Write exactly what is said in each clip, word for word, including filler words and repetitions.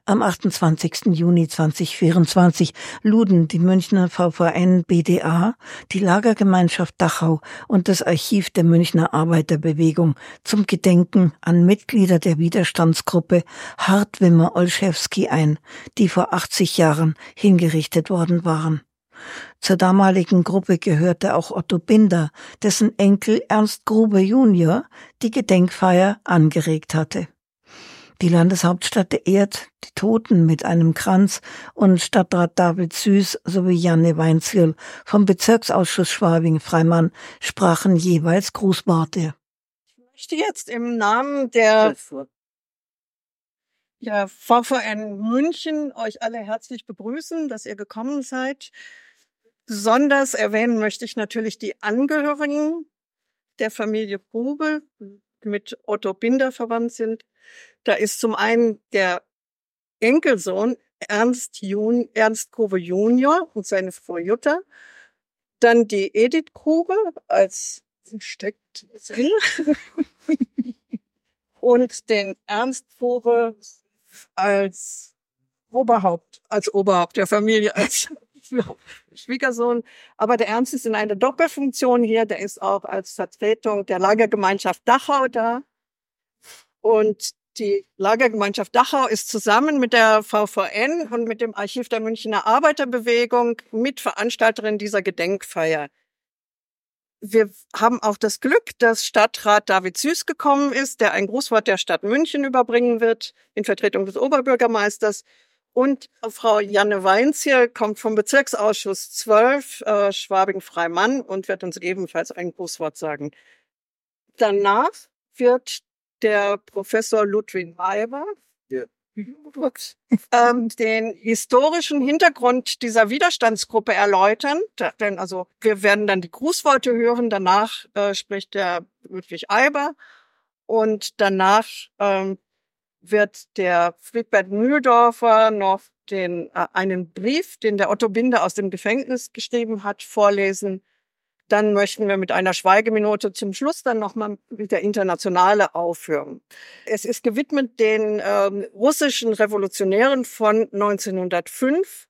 Am achtundzwanzigsten Juni zweitausendvierundzwanzig luden die Münchner V V N B D A, die Lagergemeinschaft Dachau und das Archiv der Münchner Arbeiterbewegung zum Gedenken an Mitglieder der Widerstandsgruppe Hartwimmer-Olszewski ein, die vor achtzig Jahren hingerichtet worden waren. Zur damaligen Gruppe gehörte auch Otto Binder, dessen Enkel Ernst Grube Junior die Gedenkfeier angeregt hatte. Die Landeshauptstadt ehrt die Toten mit einem Kranz und Stadtrat David Süß sowie Janne Weinzierl vom Bezirksausschuss Schwabing-Freimann sprachen jeweils Grußworte. Ich möchte jetzt im Namen der, der V V N München euch alle herzlich begrüßen, dass ihr gekommen seid. Besonders erwähnen möchte ich natürlich die Angehörigen der Familie Grube, die mit Otto Binder verwandt sind. Da ist zum einen der Enkelsohn Ernst, Jun, Ernst Grube Junior und seine Frau Jutta. Dann die Edith Grube als steckt und den Ernst Grube als Oberhaupt, als Oberhaupt der Familie, als Schwiegersohn. Aber der Ernst ist in einer Doppelfunktion hier. Der ist auch als Vertretung der Lagergemeinschaft Dachau da. Und die Lagergemeinschaft Dachau ist zusammen mit der V V N und mit dem Archiv der Münchner Arbeiterbewegung Mitveranstalterin dieser Gedenkfeier. Wir haben auch das Glück, dass Stadtrat David Süß gekommen ist, der ein Grußwort der Stadt München überbringen wird, in Vertretung des Oberbürgermeisters. Und Frau Janne Weinzierl kommt vom Bezirksausschuss zwölf, äh, Schwabing-Freimann, und wird uns ebenfalls ein Grußwort sagen. Danach wird der Professor Ludwig Eiber ja. ähm, den historischen Hintergrund dieser Widerstandsgruppe erläutern. Denn also wir werden dann die Grußworte hören. Danach äh, spricht der Ludwig Eiber und danach ähm, wird der Friedbert Mühldorfer noch den äh, einen Brief, den der Otto Binder aus dem Gefängnis geschrieben hat, vorlesen. Dann möchten wir mit einer Schweigeminute zum Schluss dann nochmal mit der Internationale aufhören. Es ist gewidmet den ähm, russischen Revolutionären von neunzehnhundertfünf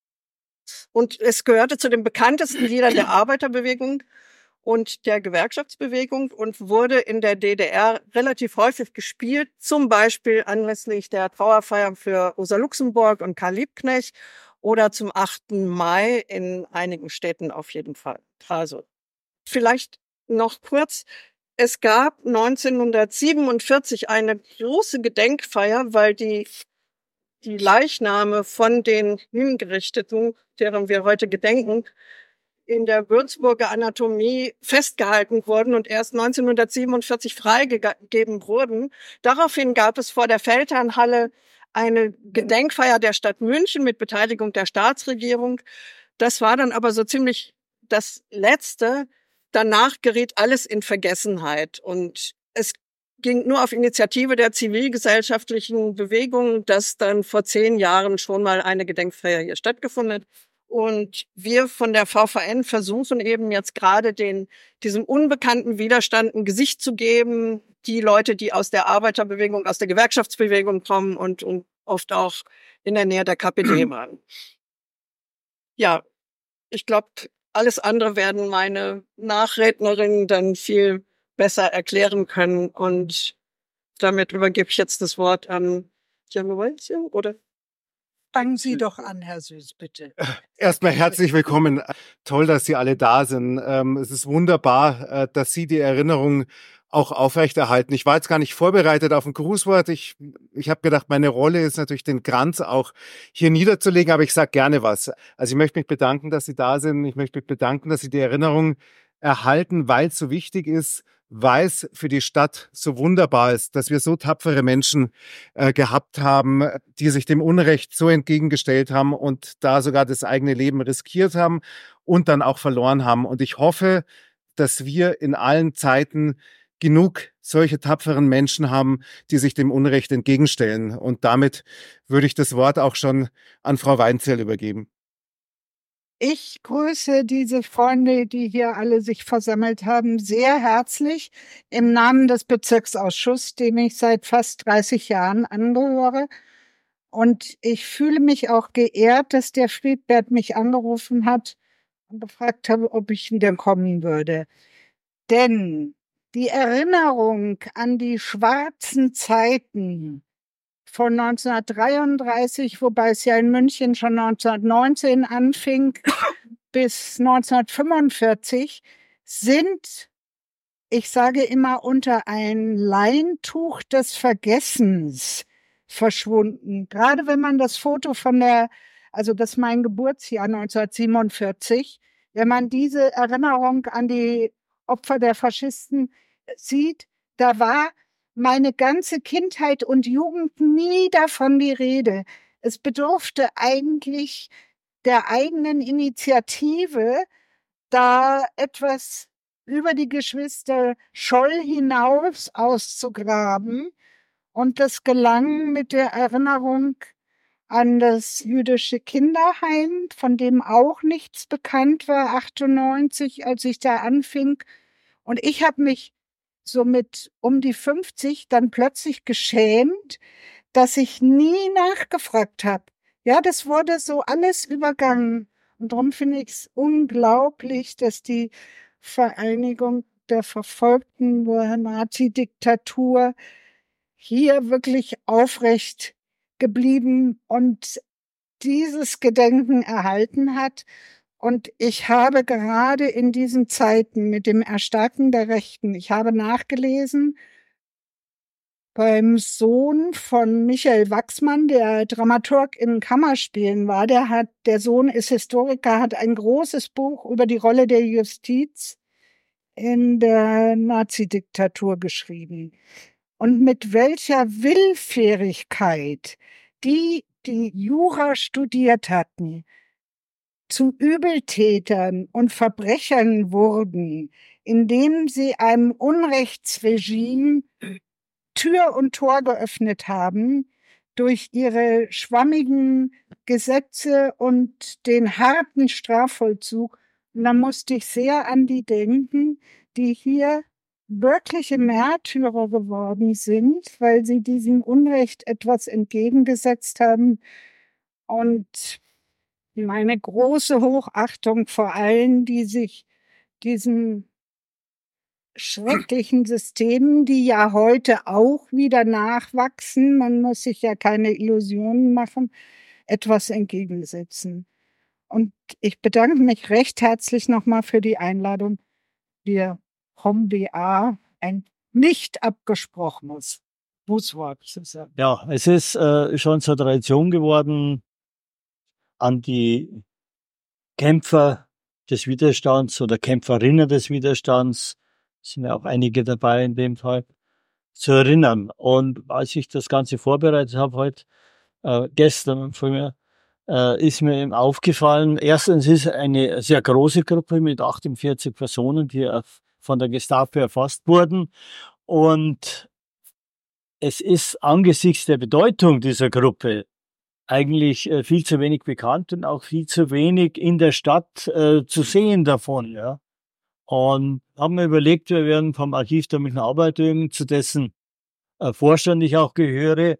und es gehörte zu den bekanntesten Liedern der Arbeiterbewegung und der Gewerkschaftsbewegung und wurde in der D D R relativ häufig gespielt, zum Beispiel anlässlich der Trauerfeier für Rosa Luxemburg und Karl Liebknecht oder zum achten Mai in einigen Städten auf jeden Fall. Also vielleicht noch kurz. Es gab neunzehnhundertsiebenundvierzig eine große Gedenkfeier, weil die, die Leichname von den Hingerichteten, deren wir heute gedenken, in der Würzburger Anatomie festgehalten wurden und erst neunzehnhundertsiebenundvierzig freigegeben wurden. Daraufhin gab es vor der Feldherrnhalle eine Gedenkfeier der Stadt München mit Beteiligung der Staatsregierung. Das war dann aber so ziemlich das Letzte. Danach geriet alles in Vergessenheit und es ging nur auf Initiative der zivilgesellschaftlichen Bewegung, dass dann vor zehn Jahren schon mal eine Gedenkfeier hier stattgefunden hat. Und wir von der V V N versuchen eben jetzt gerade den, diesem unbekannten Widerstand ein Gesicht zu geben. Die Leute, die aus der Arbeiterbewegung, aus der Gewerkschaftsbewegung kommen und, und oft auch in der Nähe der K P D waren. Ja, ich glaube, alles andere werden meine Nachrednerinnen dann viel besser erklären können. Und damit übergebe ich jetzt das Wort an Janne Weinzierl, oder? Fangen Sie doch an, Herr Süß, bitte. Erstmal herzlich willkommen. Toll, dass Sie alle da sind. Es ist wunderbar, dass Sie die Erinnerung auch aufrechterhalten. Ich war jetzt gar nicht vorbereitet auf ein Grußwort. Ich, ich habe gedacht, meine Rolle ist natürlich, den Kranz auch hier niederzulegen, aber ich sage gerne was. Also ich möchte mich bedanken, dass Sie da sind. Ich möchte mich bedanken, dass Sie die Erinnerung erhalten, weil es so wichtig ist, weil es für die Stadt so wunderbar ist, dass wir so tapfere Menschen äh, gehabt haben, die sich dem Unrecht so entgegengestellt haben und da sogar das eigene Leben riskiert haben und dann auch verloren haben. Und ich hoffe, dass wir in allen Zeiten genug solche tapferen Menschen haben, die sich dem Unrecht entgegenstellen. Und damit würde ich das Wort auch schon an Frau Weinzierl übergeben. Ich grüße diese Freunde, die hier alle sich versammelt haben, sehr herzlich im Namen des Bezirksausschusses, dem ich seit fast dreißig Jahren angehöre. Und ich fühle mich auch geehrt, dass der Friedbert mich angerufen hat und gefragt habe, ob ich wieder kommen würde. Denn die Erinnerung an die schwarzen Zeiten von neunzehnhundertdreiunddreißig, wobei es ja in München schon neunzehnhundertneunzehn anfing, bis neunzehnhundertfünfundvierzig, sind, ich sage immer, unter ein Leintuch des Vergessens verschwunden. Gerade wenn man das Foto von der, also das ist mein Geburtsjahr neunzehnhundertsiebenundvierzig, wenn man diese Erinnerung an die Opfer der Faschisten sieht, da war meine ganze Kindheit und Jugend nie davon die Rede. Es bedurfte eigentlich der eigenen Initiative, da etwas über die Geschwister Scholl hinaus auszugraben. Und das gelang mit der Erinnerung an das jüdische Kinderheim, von dem auch nichts bekannt war, achtundneunzig, als ich da anfing. Und ich habe mich so mit um die fünfzig dann plötzlich geschämt, dass ich nie nachgefragt habe. Ja, das wurde so alles übergangen. Und darum finde ich es unglaublich, dass die Vereinigung der Verfolgten der Nazi-Diktatur hier wirklich aufrecht geblieben und dieses Gedenken erhalten hat. Und ich habe gerade in diesen Zeiten mit dem Erstarken der Rechten, ich habe nachgelesen, beim Sohn von Michael Wachsmann, der Dramaturg in Kammerspielen war, der hat, der Sohn ist Historiker, hat ein großes Buch über die Rolle der Justiz in der Nazi-Diktatur geschrieben. Und mit welcher Willfährigkeit die, die Jura studiert hatten, zu Übeltätern und Verbrechern wurden, indem sie einem Unrechtsregime Tür und Tor geöffnet haben durch ihre schwammigen Gesetze und den harten Strafvollzug. Und da musste ich sehr an die denken, die hier wirkliche Märtyrer geworden sind, weil sie diesem Unrecht etwas entgegengesetzt haben. Und meine große Hochachtung vor allen, die sich diesem schrecklichen Systemen, die ja heute auch wieder nachwachsen, man muss sich ja keine Illusionen machen, etwas entgegensetzen. Und ich bedanke mich recht herzlich nochmal für die Einladung, dir vom B A ein nicht abgesprochenes Grußwort zu sagen. Ja, es ist äh, schon zur Tradition geworden, an die Kämpfer des Widerstands oder Kämpferinnen des Widerstands, sind ja auch einige dabei in dem Fall, zu erinnern. Und als ich das Ganze vorbereitet habe heute, äh, gestern von mir, äh, ist mir eben aufgefallen, erstens ist eine sehr große Gruppe mit achtundvierzig Personen, die von der Gestapo erfasst wurden. Und es ist angesichts der Bedeutung dieser Gruppe eigentlich äh, viel zu wenig bekannt und auch viel zu wenig in der Stadt äh, zu sehen davon, ja. Und haben mir überlegt, wir werden vom Archiv der Münchner Arbeiterjugend, zu dessen äh, Vorstand ich auch gehöre,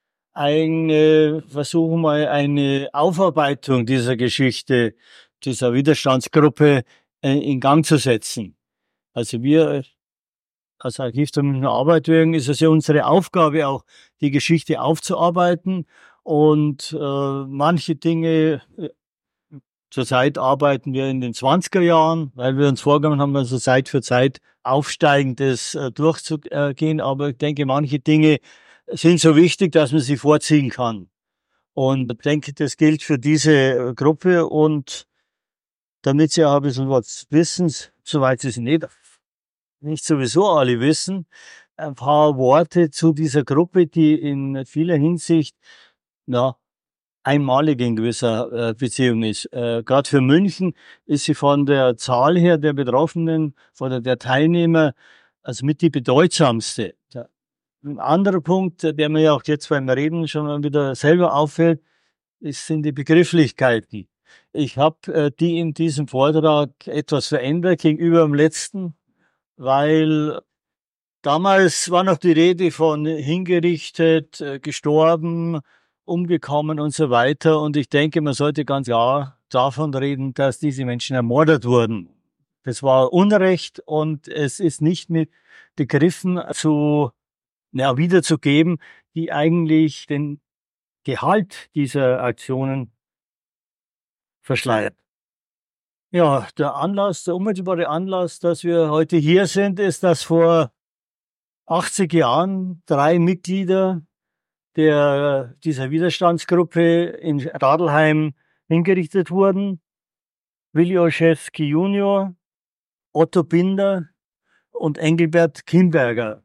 eine, versuchen mal eine Aufarbeitung dieser Geschichte, dieser Widerstandsgruppe äh, in Gang zu setzen. Also wir als Archiv der Münchner Arbeiterjugend ist es ja unsere Aufgabe auch, die Geschichte aufzuarbeiten und äh, manche Dinge, äh, zurzeit arbeiten wir in den zwanziger Jahren, weil wir uns vorgenommen haben, also Zeit für Zeit Aufsteigendes äh, durchzugehen, aber ich denke, manche Dinge sind so wichtig, dass man sie vorziehen kann. Und ich denke, das gilt für diese Gruppe und damit Sie auch ein bisschen was wissen, soweit Sie es nicht nicht sowieso alle wissen, ein paar Worte zu dieser Gruppe, die in vieler Hinsicht na, einmalig in gewisser äh, Beziehung ist. Äh, Gerade für München ist sie von der Zahl her der Betroffenen oder der Teilnehmer also mit die bedeutsamste. Ja. Ein anderer Punkt, der mir ja auch jetzt beim Reden schon wieder selber auffällt, ist, sind die Begrifflichkeiten. Ich habe äh, die in diesem Vortrag etwas verändert gegenüber dem letzten, weil damals war noch die Rede von hingerichtet, äh, gestorben umgekommen und so weiter. Und ich denke, man sollte ganz klar davon reden, dass diese Menschen ermordet wurden. Das war Unrecht und es ist nicht mit Begriffen zu, ja, wiederzugeben, die eigentlich den Gehalt dieser Aktionen verschleiert. Ja, der Anlass, der unmittelbare Anlass, dass wir heute hier sind, ist, dass vor achtzig Jahren drei Mitglieder der, dieser Widerstandsgruppe in Radlheim hingerichtet wurden. Willi Olszewski Junior, Otto Binder und Engelbert Kimberger.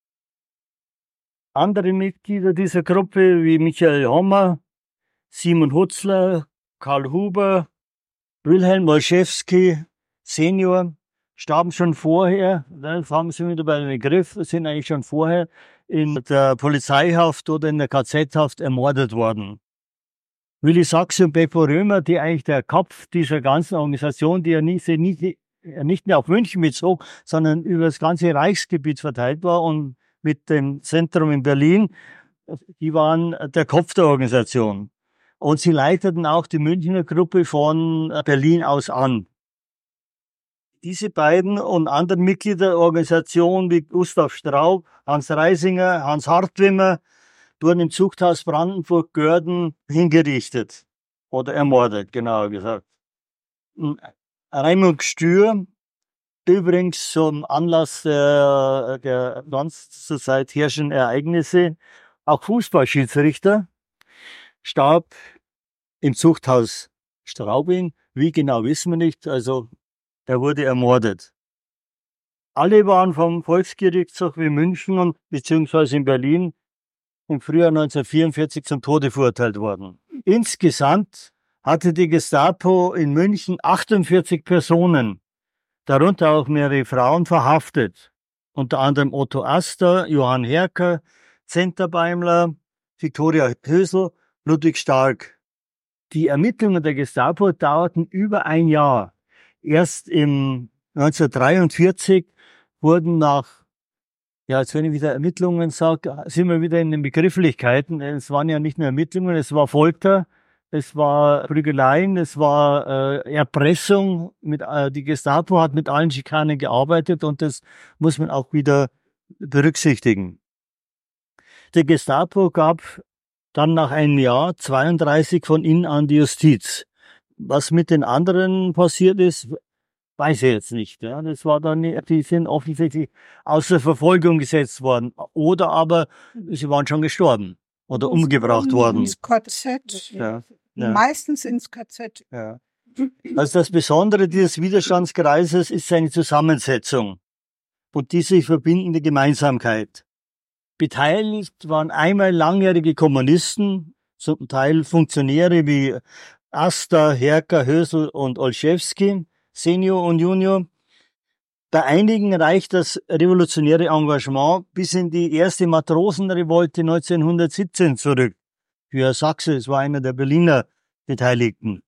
Andere Mitglieder dieser Gruppe wie Michael Hommer, Simon Hutzler, Karl Huber, Wilhelm Olszewski Senior starben schon vorher, dann fangen Sie wieder bei dem Begriff, sind eigentlich schon vorher in der Polizeihaft oder in der K Z-Haft ermordet worden. Willi Sachse und Beppo Römer, die eigentlich der Kopf dieser ganzen Organisation, die ja nicht, nicht, nicht mehr auf München bezog, sondern über das ganze Reichsgebiet verteilt war und mit dem Zentrum in Berlin, die waren der Kopf der Organisation. Und sie leiteten auch die Münchner Gruppe von Berlin aus an. Diese beiden und andere Mitglieder der Organisation wie Gustav Straub, Hans Reisinger, Hans Hartwimmer wurden im Zuchthaus Brandenburg-Görden hingerichtet oder ermordet, genauer gesagt. Raimund Stür, übrigens zum Anlass der, der sonst zurzeit herrschenden Ereignisse, auch Fußballschiedsrichter, starb im Zuchthaus Straubing. Wie genau wissen wir nicht, also er wurde ermordet. Alle waren vom Volksgerichtshof in München und beziehungsweise in Berlin im Frühjahr neunzehnhundertvierundvierzig zum Tode verurteilt worden. Insgesamt hatte die Gestapo in München achtundvierzig Personen, darunter auch mehrere Frauen, verhaftet. Unter anderem Otto Aster, Johann Herker, Zenterbeimler, Viktoria Hösel, Ludwig Stark. Die Ermittlungen der Gestapo dauerten über ein Jahr. Erst im neunzehnhundertdreiundvierzig wurden nach, ja, jetzt wenn ich wieder Ermittlungen sage, sind wir wieder in den Begrifflichkeiten. Es waren ja nicht nur Ermittlungen, es war Folter, es war Prügeleien, es war äh, Erpressung. Mit, äh, die Gestapo hat mit allen Schikanen gearbeitet und das muss man auch wieder berücksichtigen. Der Gestapo gab dann nach einem Jahr zweiunddreißig von ihnen an die Justiz. Was mit den anderen passiert ist, weiß ich jetzt nicht. Ja, das war dann, die sind offensichtlich außer Verfolgung gesetzt worden. Oder aber sie waren schon gestorben oder umgebracht worden. Ins K Z. Ja, ja. Meistens ins K Z. Ja. Also das Besondere dieses Widerstandskreises ist seine Zusammensetzung und diese verbindende Gemeinsamkeit. Beteiligt waren einmal langjährige Kommunisten, zum Teil Funktionäre wie Aster, Herker, Hösel und Olszewski, Senior und Junior. Bei einigen reicht das revolutionäre Engagement bis in die erste Matrosenrevolte neunzehnhundertsiebzehn zurück. Für Sachse, es war einer der Berliner Beteiligten.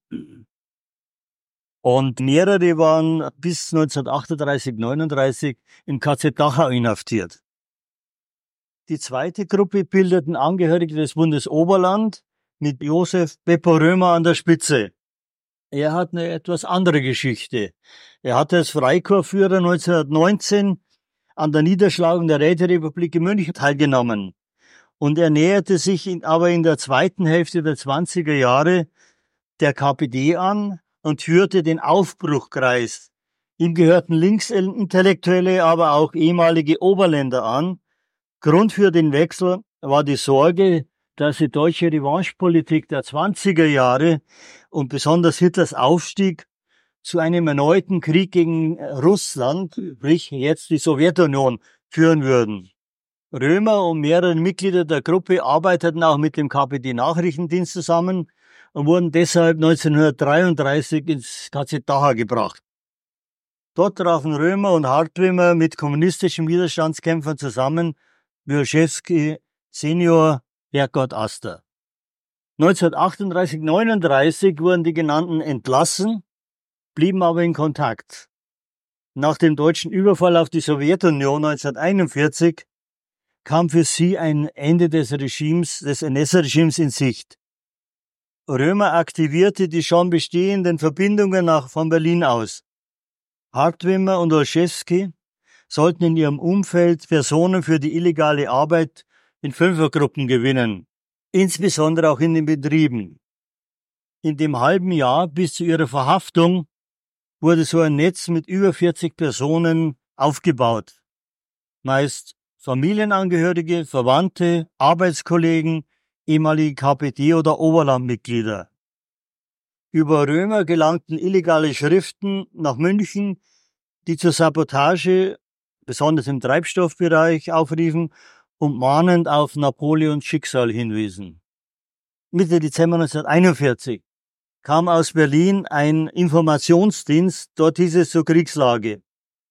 Und mehrere waren bis neunzehnhundertachtunddreißig, neununddreißig im K Z Dachau inhaftiert. Die zweite Gruppe bildeten Angehörige des Bundesoberland mit Josef Beppo Römer an der Spitze. Er hat eine etwas andere Geschichte. Er hatte als Freikorpsführer neunzehnhundertneunzehn an der Niederschlagung der Räterepublik in München teilgenommen. Und er näherte sich in, aber in der zweiten Hälfte der zwanziger Jahre der K P D an und führte den Aufbruchkreis. Ihm gehörten Linksintellektuelle, aber auch ehemalige Oberländer an. Grund für den Wechsel war die Sorge, dass die deutsche Revanchepolitik der zwanziger Jahre und besonders Hitlers Aufstieg zu einem erneuten Krieg gegen Russland, sprich jetzt die Sowjetunion, führen würden. Römer und mehrere Mitglieder der Gruppe arbeiteten auch mit dem K P D-Nachrichtendienst zusammen und wurden deshalb neunzehnhundertdreiunddreißig ins K Z Dachau gebracht. Dort trafen Römer und Hartwimmer mit kommunistischen Widerstandskämpfern zusammen, wie Olszewski Senior, Herkert Aster. neunzehnhundertachtunddreißig, neununddreißig wurden die genannten entlassen, blieben aber in Kontakt. Nach dem deutschen Überfall auf die Sowjetunion neunzehnhunderteinundvierzig kam für sie ein Ende des Regimes, des N S-Regimes in Sicht. Römer aktivierte die schon bestehenden Verbindungen nach von Berlin aus. Hartwimmer und Olszewski sollten in ihrem Umfeld Personen für die illegale Arbeit in Fünfergruppen gewinnen, insbesondere auch in den Betrieben. In dem halben Jahr bis zu ihrer Verhaftung wurde so ein Netz mit über vierzig Personen aufgebaut. Meist Familienangehörige, Verwandte, Arbeitskollegen, ehemalige K P D- oder Oberlandmitglieder. Über Römer gelangten illegale Schriften nach München, die zur Sabotage, besonders im Treibstoffbereich, aufriefen und mahnend auf Napoleons Schicksal hinwiesen. Mitte Dezember neunzehnhunderteinundvierzig kam aus Berlin ein Informationsdienst, dort hieß es zur Kriegslage.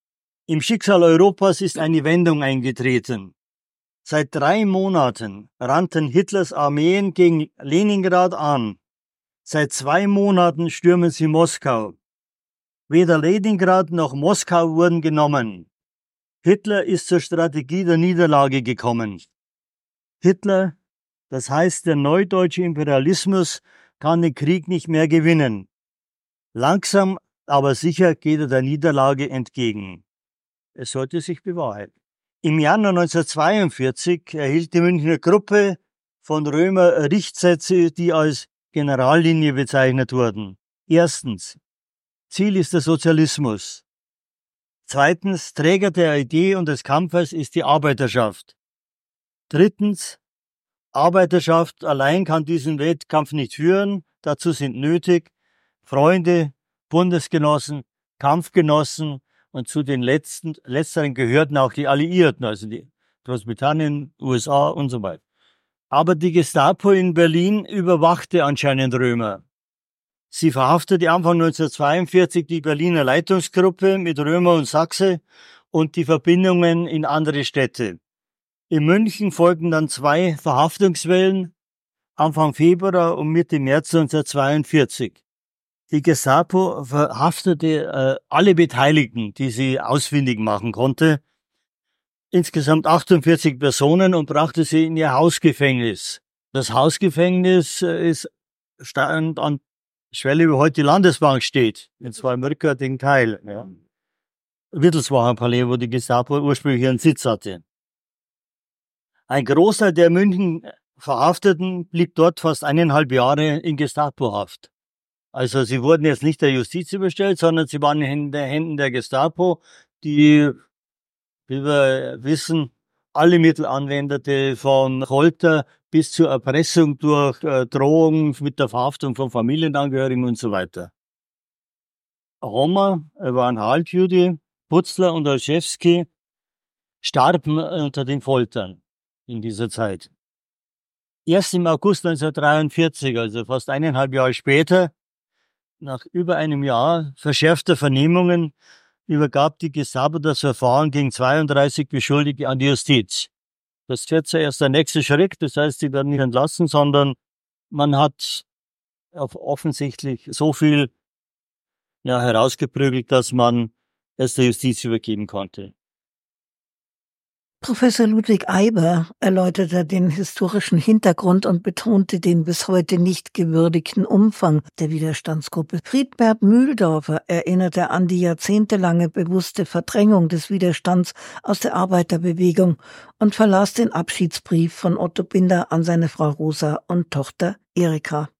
Im Schicksal Europas ist eine Wendung eingetreten. Seit drei Monaten rannten Hitlers Armeen gegen Leningrad an. Seit zwei Monaten stürmen sie Moskau. Weder Leningrad noch Moskau wurden genommen. Hitler ist zur Strategie der Niederlage gekommen. Hitler, das heißt der neudeutsche Imperialismus, kann den Krieg nicht mehr gewinnen. Langsam, aber sicher geht er der Niederlage entgegen. Es sollte sich bewahrheiten. Im Januar neunzehnhundertzweiundvierzig erhielt die Münchner Gruppe von Römer Richtsätze, die als Generallinie bezeichnet wurden. Erstens, Ziel ist der Sozialismus. Zweitens, Träger der Idee und des Kampfes ist die Arbeiterschaft. Drittens, Arbeiterschaft allein kann diesen Wettkampf nicht führen. Dazu sind nötig Freunde, Bundesgenossen, Kampfgenossen und zu den letzten, letzteren gehörten auch die Alliierten, also die Großbritannien, U S A und so weiter. Aber die Gestapo in Berlin überwachte anscheinend Römer. Sie verhaftete Anfang neunzehnhundertzweiundvierzig die Berliner Leitungsgruppe mit Römer und Sachse und die Verbindungen in andere Städte. In München folgten dann zwei Verhaftungswellen, Anfang Februar und Mitte März neunzehnhundertzweiundvierzig. Die Gestapo verhaftete äh, alle Beteiligten, die sie ausfindig machen konnte, insgesamt achtundvierzig Personen und brachte sie in ihr Hausgefängnis. Das Hausgefängnis äh, ist stand an Schwelle, wo heute die Landesbank steht, in zwei im rückwärtigen Teil. Ja. Wittelsbacher Palais, wo die Gestapo ursprünglich ihren Sitz hatte. Ein Großteil der München Verhafteten blieb dort fast eineinhalb Jahre in Gestapo-Haft. Also sie wurden jetzt nicht der Justiz überstellt, sondern sie waren in den Händen der Gestapo, die, wie wir wissen, alle Mittel anwendete, von Folter bis zur Erpressung durch äh, Drohung mit der Verhaftung von Familienangehörigen und so weiter. Romer, er war ein Halbjude, Putzler und Olszewski starben unter den Foltern in dieser Zeit. Erst im August neunzehnhundertdreiundvierzig, also fast eineinhalb Jahre später, nach über einem Jahr verschärfter Vernehmungen, übergab die Gestapo das Verfahren gegen zweiunddreißig Beschuldigte an die Justiz. Das wird zuerst der nächste Schritt, das heißt, sie werden nicht entlassen, sondern man hat offensichtlich so viel ja, herausgeprügelt, dass man es der Justiz übergeben konnte. Professor Ludwig Eiber erläuterte den historischen Hintergrund und betonte den bis heute nicht gewürdigten Umfang der Widerstandsgruppe. Friedbert Mühldorfer erinnerte an die jahrzehntelange bewusste Verdrängung des Widerstands aus der Arbeiterbewegung und verlas den Abschiedsbrief von Otto Binder an seine Frau Rosa und Tochter Erika.